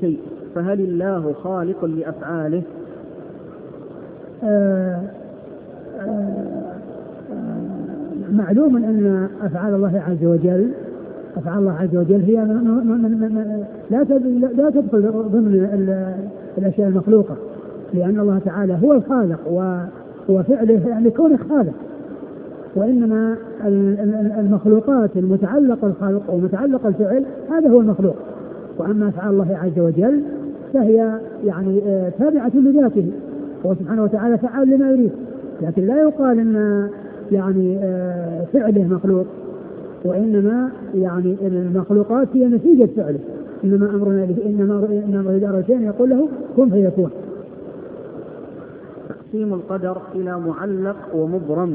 شيء، فهل الله خالق لأفعاله؟ معلوم أن أفعال الله عز وجل هي لا تدخل ضمن الأشياء المخلوقة، لأن الله تعالى هو الخالق وفعله يعني كونه خالق، وإنما المخلوقات المتعلقة الخلق ومتعلقة الفعل هذا هو المخلوق. وأما أفعال الله عز وجل فهي يعني تابعة لذاته، هو سبحانه وتعالى فعال لما يريد، لكن لا يقال أن يعني فعله مخلوق، وإنما يعني المخلوقات هي نتيجة فعله. إنما إذا أراد شيئا يقول له كن فيكون. تقسيم القدر إلى معلق ومبرم.